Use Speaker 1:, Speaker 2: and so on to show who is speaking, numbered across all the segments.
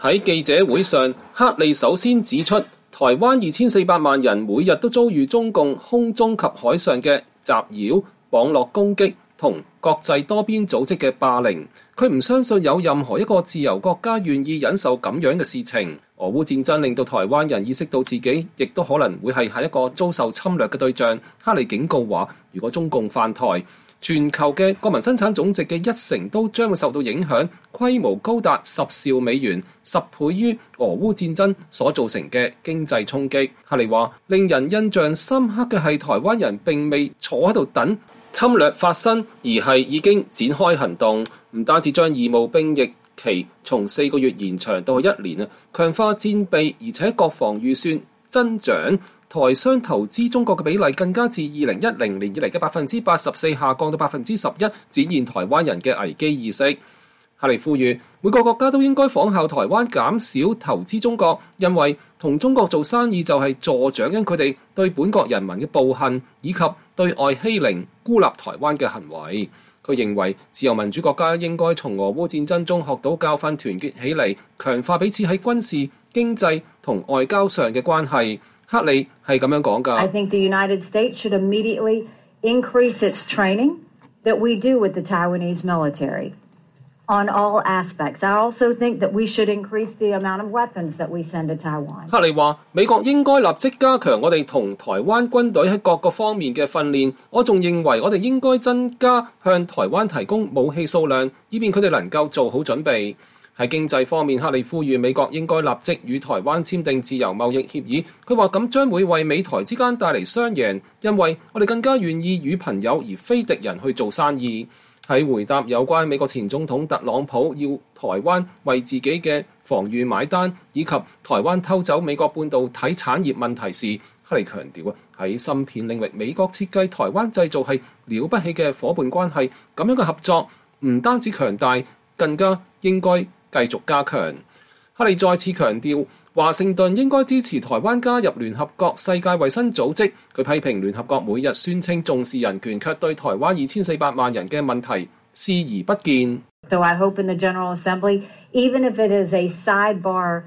Speaker 1: 喺記者會上，克利首先指出，台灣2400萬人每日都遭遇中共空中及海上嘅襲擾、網絡攻擊同國際多邊組織嘅霸凌。佢唔相信有任何一個自由國家願意忍受咁樣嘅事情。俄烏戰爭令到台灣人意識到自己亦都可能會係下一個遭受侵略嘅對象。克利警告話，如果中共犯台，全球嘅國民生產總值嘅1成都將會受到影響，規模高達10兆美元，10倍於俄烏戰爭所造成嘅經濟衝擊。克利話，令人印象深刻嘅係台灣人並未坐喺度等侵略發生，而係已經展開行動，唔單止將義務兵役期從4個月延長到1年，強化戰備，而且國防預算增長。台商投資中國嘅比例更加自2010年以嚟嘅84%下降到11%，展現台灣人嘅危機意識。克利呼籲每個國家都應該仿效台灣減少投資中國，因為同中國做生意就係助長緊佢哋對本國人民嘅暴行以及對外欺凌、孤立台灣嘅行為。佢認為自由民主國家應該從俄烏戰爭中學到教訓，團結起嚟，強化彼此喺軍事、經濟同外交上嘅關係。克利係咁樣講㗎。
Speaker 2: I think the United States should immediately increase its training that we do with the Taiwanese military on all aspects. I also think that we should increase the amount of weapons that we send to Taiwan.
Speaker 1: 克利話：美國應該立即加強我哋同台灣軍隊喺各個方面嘅訓練。我仲認為我哋應該增加向台灣提供武器數量，以便佢哋能夠做好準備。喺經濟方面，克利呼籲美國應該立即與台灣簽訂自由貿易協議。佢話咁將會為美台之間帶嚟雙贏，因為我哋更加願意與朋友而非敵人去做生意。喺回答有關美國前總統特朗普要台灣為自己嘅防禦買單，以及台灣偷走美國半導體產業問題時，克利強調喺芯片領域，美國設計台灣製造係了不起嘅夥伴關係。咁樣嘅合作唔單止強大，更加應該繼續加強。克利再次強調，華盛頓應該支持台灣加入聯合國世界衛生組織。佢批評聯合國每日宣稱重視人權，卻對台灣2400萬人嘅問題視而不見。
Speaker 2: So I hope in the General Assembly, even if it is a sidebar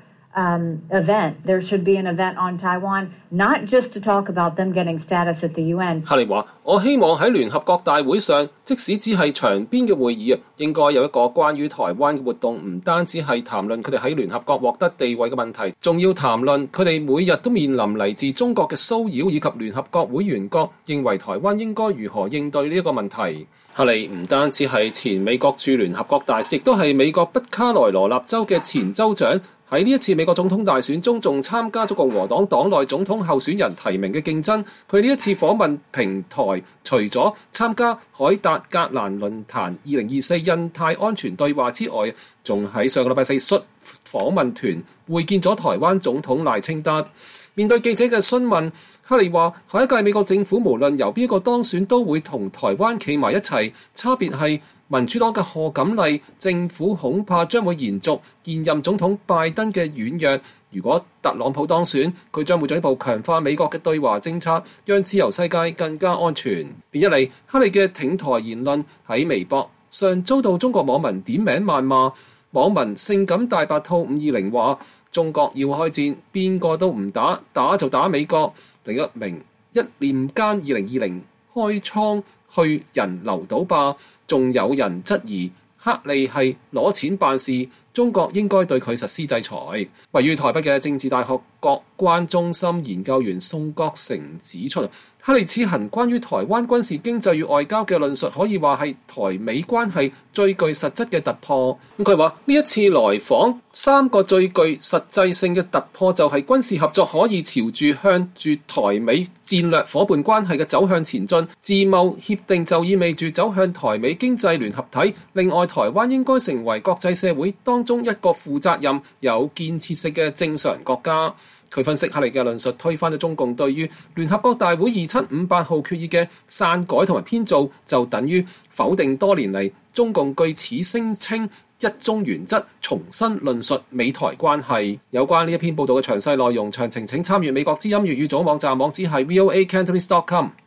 Speaker 2: event, there should be an event on Taiwan, not just to talk about them getting status at the UN.
Speaker 1: 克利話：我希望喺聯合國大會上，即使只係場邊嘅會議，應該有一個關於台灣嘅活動，唔單止係談論佢哋喺聯合國獲得地位嘅問題，仲要談論佢哋每日都面臨嚟自中國嘅騷擾，以及聯合國會員國認為台灣應該如何應對呢一個問題。克利唔單止係前美國駐聯合國大使，亦都係美國北卡羅來納州嘅前州長。喺呢一次美國總統大選中，仲參加咗共和黨黨內總統候選人提名嘅競爭。佢呢一次訪問平台，除咗參加凱達格蘭論壇2024印太安全對話之外，仲喺上個禮拜4率訪問團會見咗台灣總統賴清德。面對記者嘅詢問，克利話：下一屆美國政府無論由邊個當選，都會同台灣企埋一齊，差別係民主黨嘅賀錦麗政府恐怕將會延續現任總統拜登嘅軟弱。如果特朗普當選，佢將會進一步強化美國嘅對華政策，讓自由世界更加安全。連日嚟，克利嘅挺台言論喺微博上遭到中國網民點名謾罵。網民性感大白兔520話：中國要開戰，邊個都唔打，打就打美國。另一名一念間2020開倉去人留島霸。仲有人質疑克利係攞錢辦事，中國應該對佢實施制裁。位於台北嘅政治大學國關中心研究員宋國成指出，克利此行關於台灣軍事、經濟與外交嘅論述，可以話係台美關係最具實質嘅突破。佢話呢一次來訪3個最具實際性嘅突破，就係軍事合作可以朝住向住台美戰略夥伴關係嘅走向前進，自貿協定就意味住走向台美經濟聯合體。另外，台灣應該成為國際社會當中一個負責任、有建設性嘅正常國家。佢分析克利嘅論述，推翻咗中共對於聯合國大會2758號決議嘅刪改同埋編造，就等於否定多年嚟中共據此聲稱一中原則，重新論述美台關係。有關呢一篇報道嘅詳細內容，詳情請參閱美國之音粵語組網站，網址係voacantonese.com。